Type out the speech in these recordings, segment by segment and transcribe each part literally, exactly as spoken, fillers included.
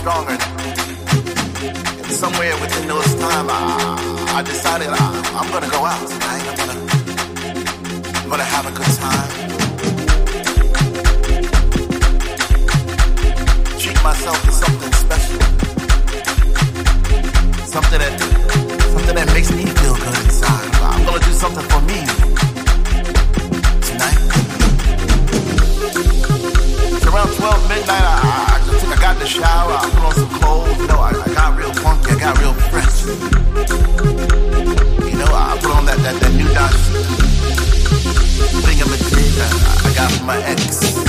stronger. And somewhere within those time, I, I decided I, I'm gonna go out tonight. I'm gonna, I'm gonna have a good time. Treat myself to something special. Something that, something that makes me feel good inside. I'm gonna do something for me tonight. It's around twelve midnight. I, I just took, I got in the shower. I put on some clothes. You know, I, I got real funky. I got real fresh. You know, I put on that that, that new Dodge thingamajig I, I got from my ex.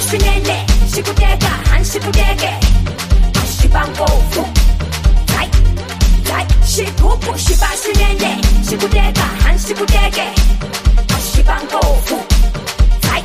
십시 내내 십구 대가 한 십구 대게 시방고 후 다이 다이 십구 부 십팔 내내 십구 대가 한 십구 대게 시방고 후 다이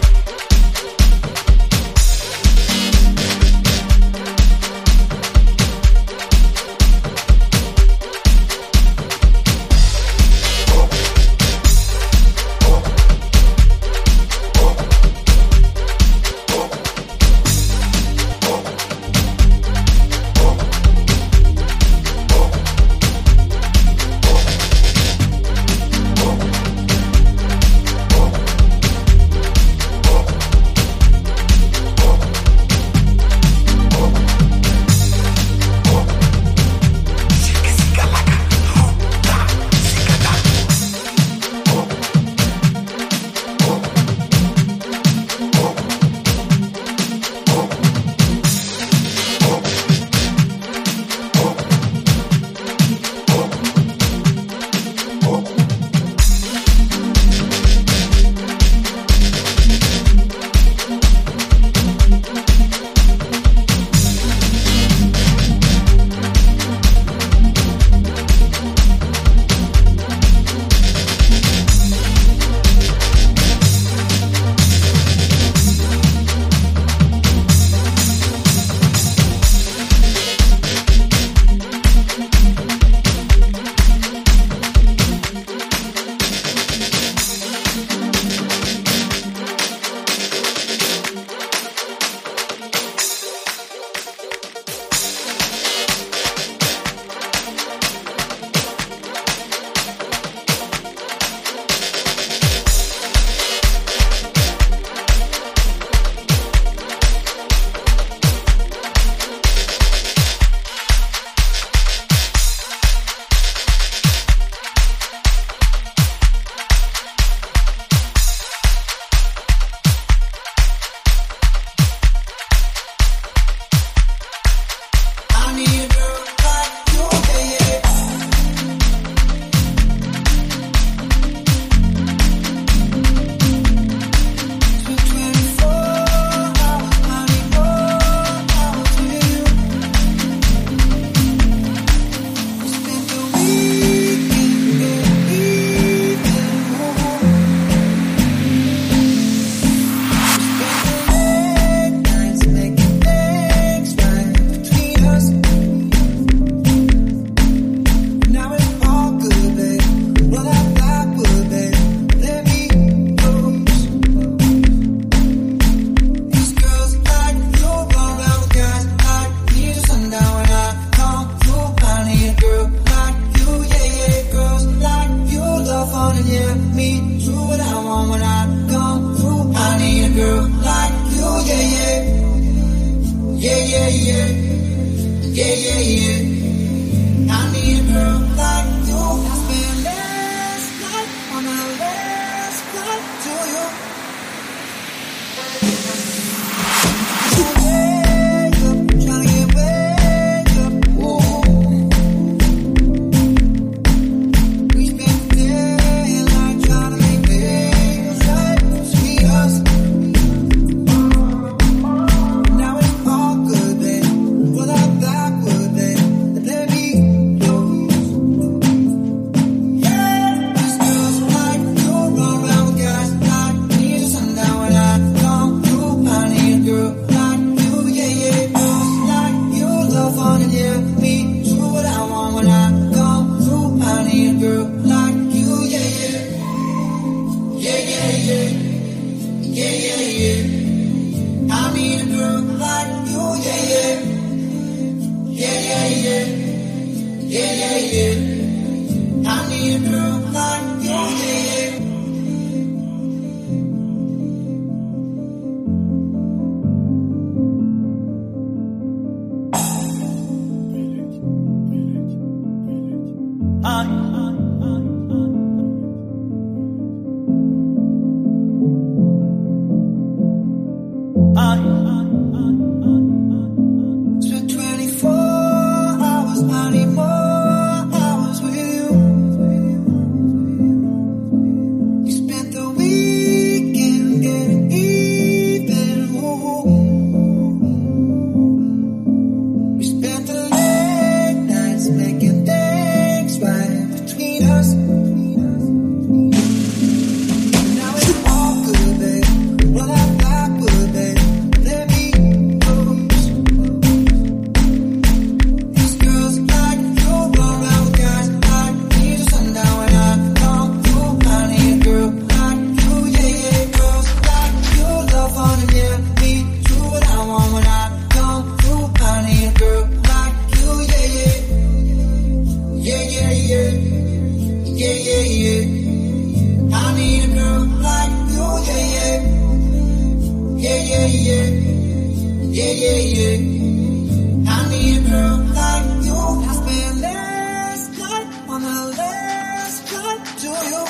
Spent the weekend getting even. Ooh. yeah. Yeah, yeah, yeah. I need a girl like you. I spent last night on the last flight to you.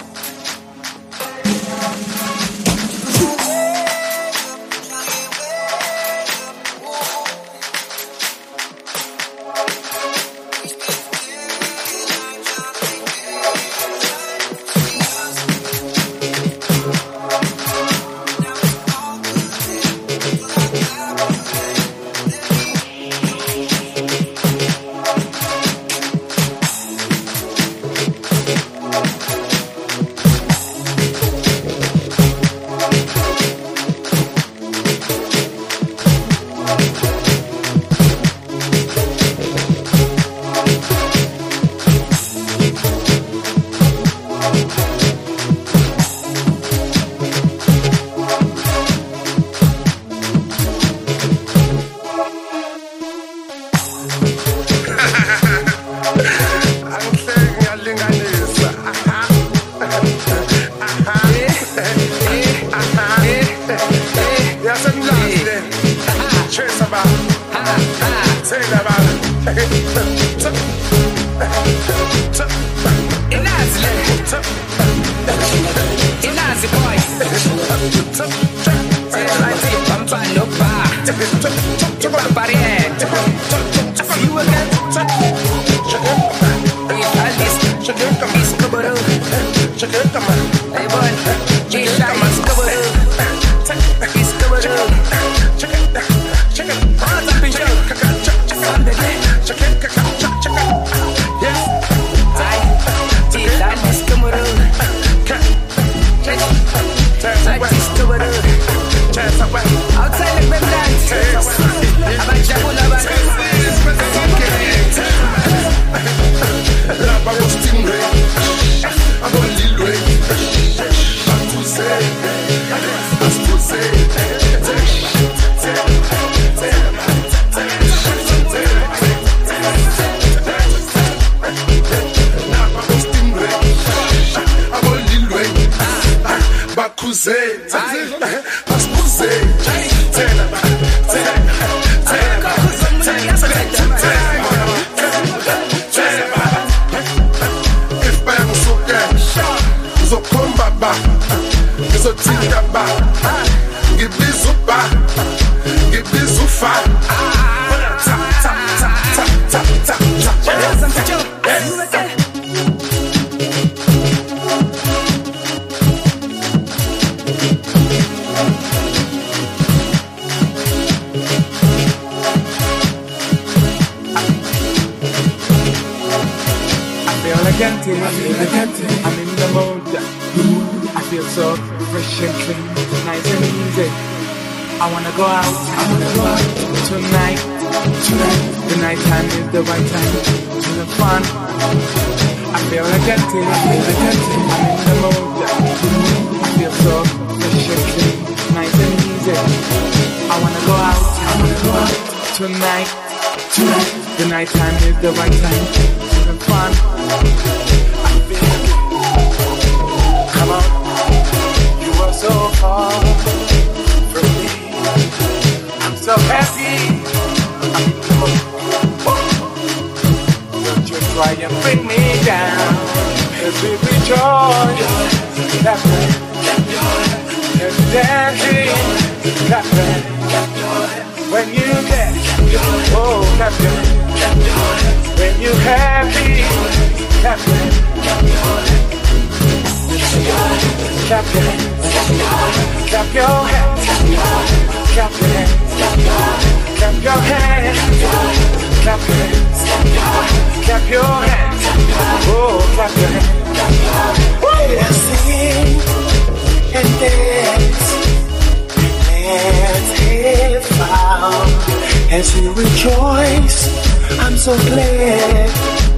As you rejoice, I'm so glad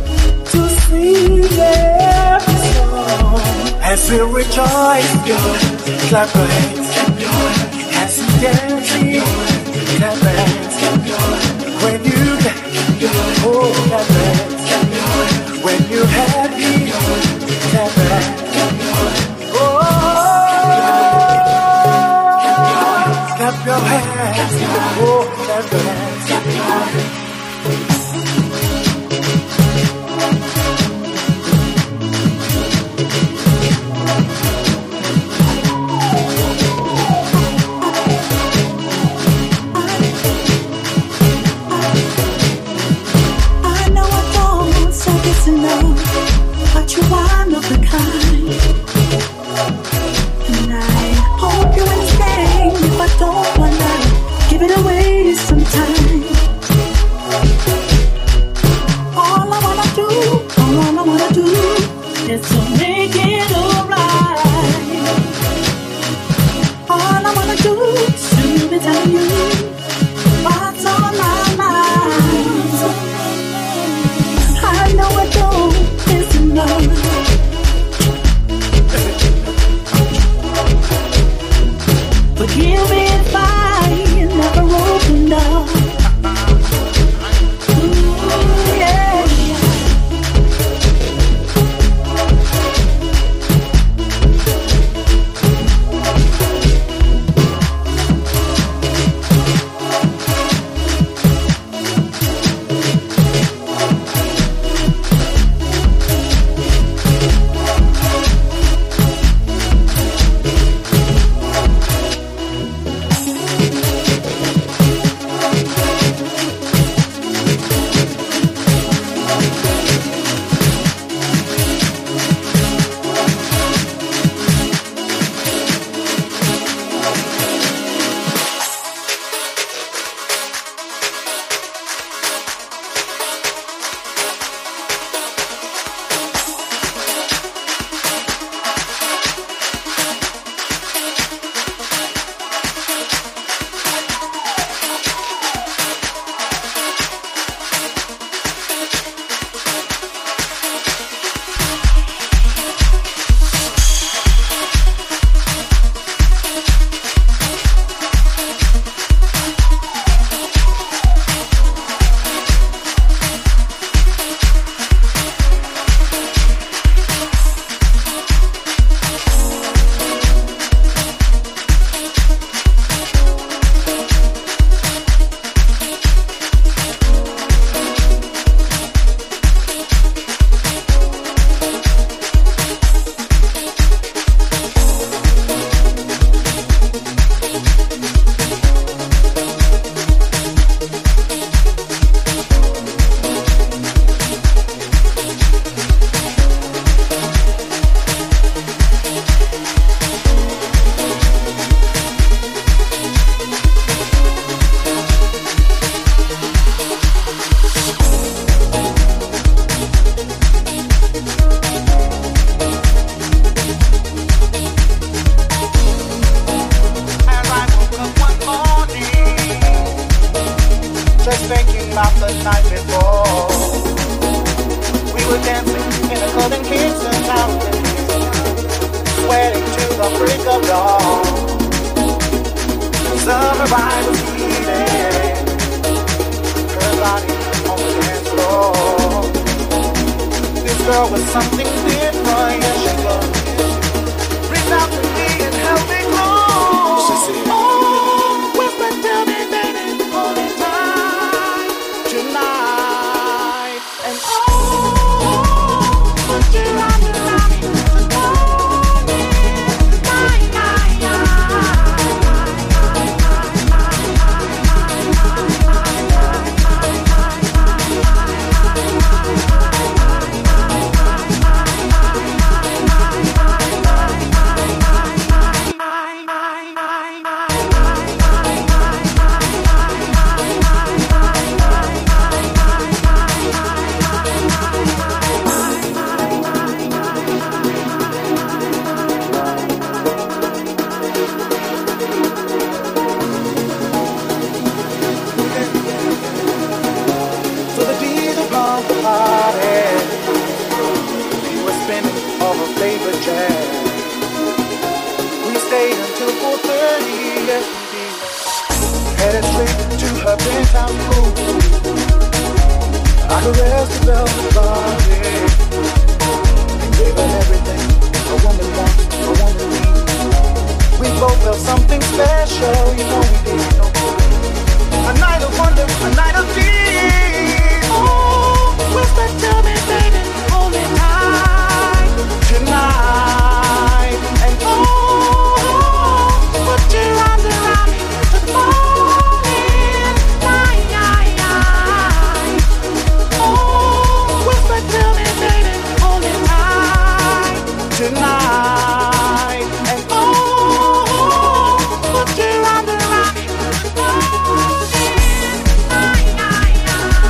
to see them song. As we rejoice, clap your hands. As you dance, clap your hands. When you dance, oh, clap your hands. When you're happy, clap your hands. Oh, clap your hands. hands. Oh, clap your hands. But you are one of a kind, and I hope you understand if I don't wanna give it away sometime. All I wanna do, all I wanna do is to make it alright. All I wanna do is to be telling you what's on my mind. I know I don't. Forgive me if I never opened up. Ooh, yeah. Headed straight to her penthouse room. I caressed the velvet body and gave her everything a woman wants, a woman needs. We both felt something special, you know we did. A night of wonder, a night of peace. Oh, whisper to me, baby, hold me tight tonight. And oh, put your arms around me to the morning light. Oh, whisper to me, baby, hold me tight tonight. And oh, put your arms around me to the morning light.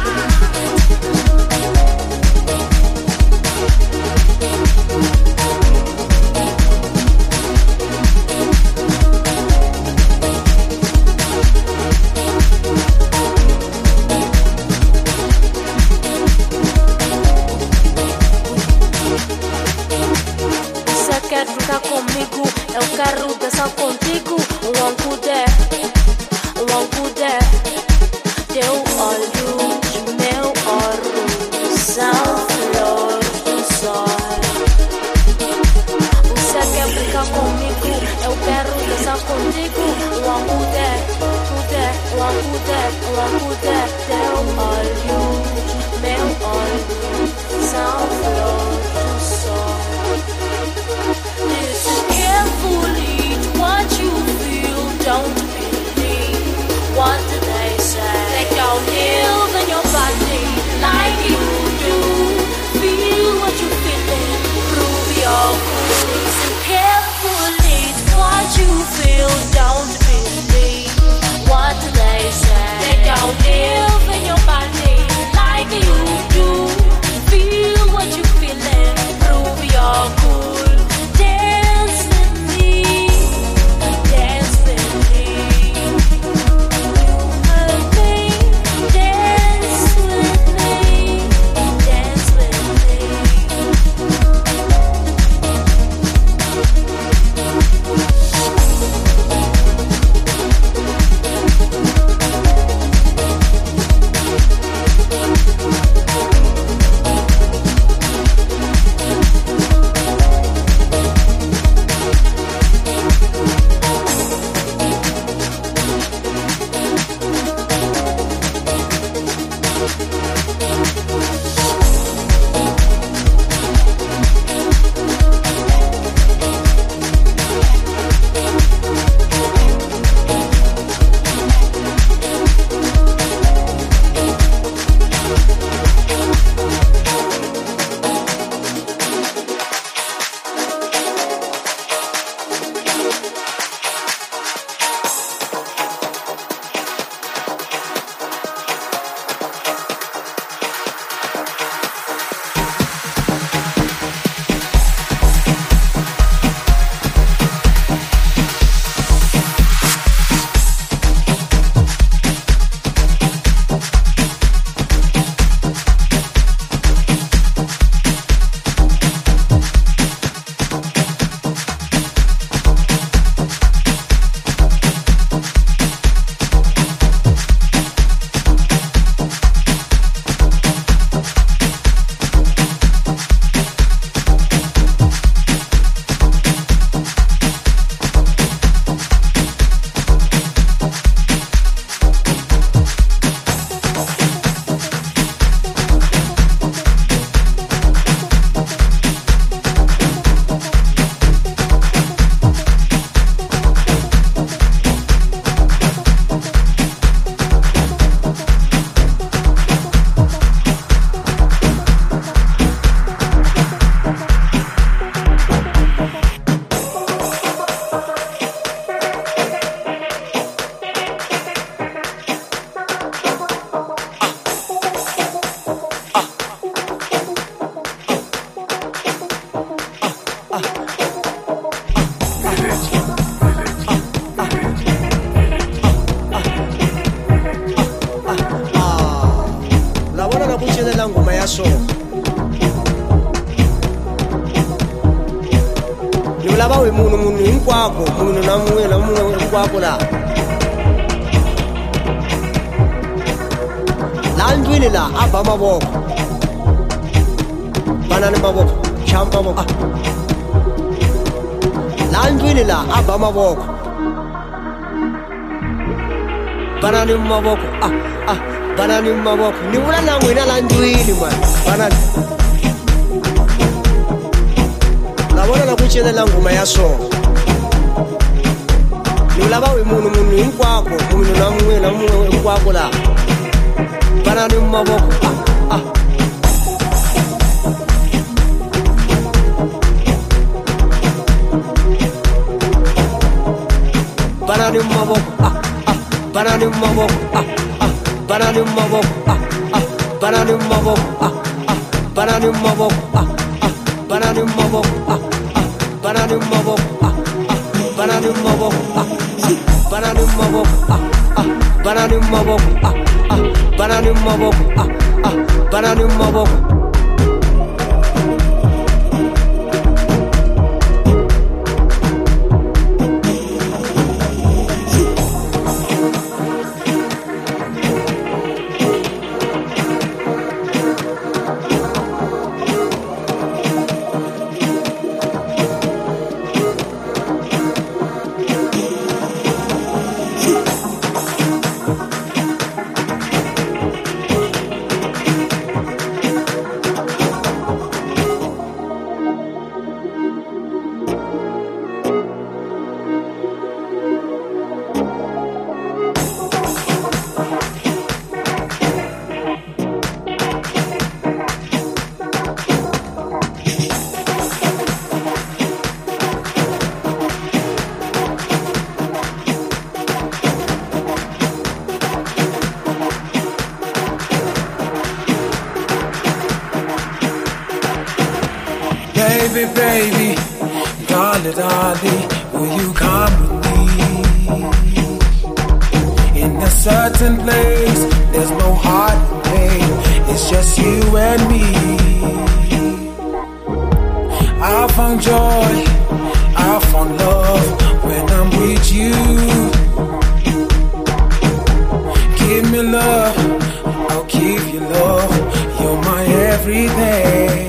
Você quer ficar comigo? Eu quero dançar contigo. Um ancudé, um ancudé. Teu olho, meu ouro, são flores do sol. Você quer brincar comigo? Eu quero dançar contigo. Um ancudé, ancudé, um ancudé, um ancudé. Teu olho, meu olho, são flores do sol. Listen carefully to what you feel. Don't believe what they say. They don't live in your body like you do. Feel what you're feeling. Prove your cool. Listen carefully to what you feel. Don't believe what they say. They don't live in your body like you do. Feel what you're feeling. Prove your cool. Dance with me, dance with me, with me, dance with me, dance with maso yolaba we munu munu inkwako munu na mwe na munu inkwako la landwini la aba maboko banana maboko chamba maboko la ndlwini la aba mavoko banani mavoko ah ah banani mavoko ni vula na n'wina la ndlwini mani banani la vona na ku celela ngoma ya swona ni vula va wi munhu munhu hinkwako munhu na munhu na munhu hinkwako la banani mavoko ah ah banani mavoko ah ah banani mavoko ah ah banani mavoko ah ah banani mavoko ah ah banani mavoko ah ah banani mavoko ah ah banani mavoko ah ah banani mavoko ah ah banani mavoko ah ah banani mavoko ah ah banani mavoko ah ah banani mavoko Baby, baby, darling, darling, will you come with me? In a certain place, there's no heart and pain, it's just you and me. I found joy, I found love when I'm with you. Give me love, I'll give you love, you're my everything.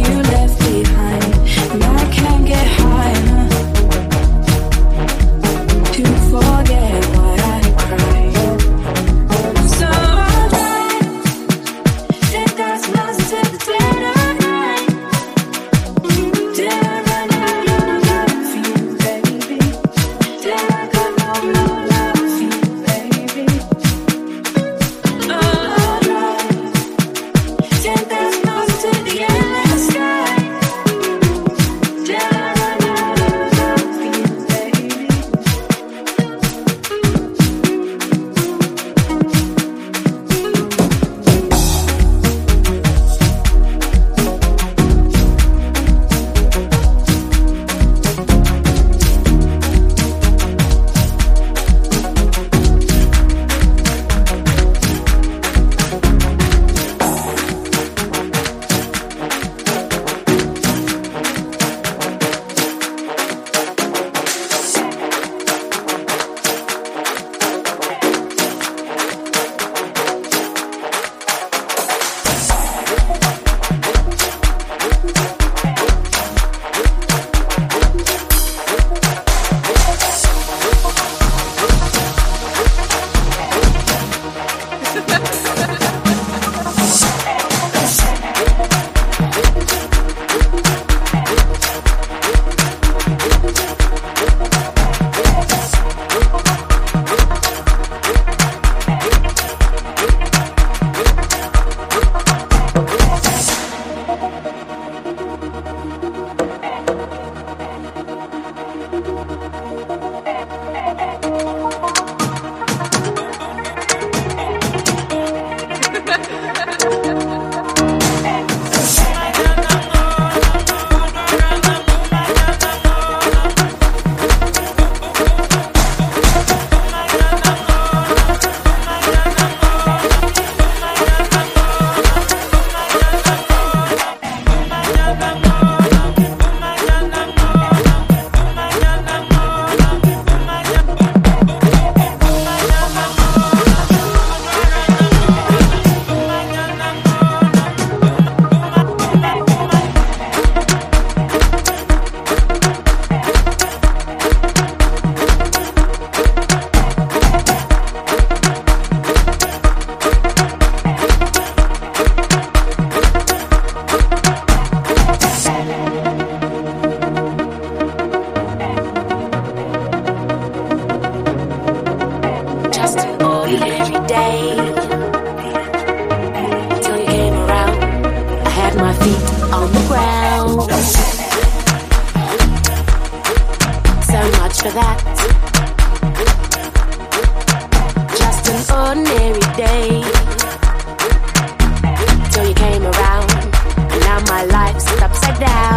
Upside down.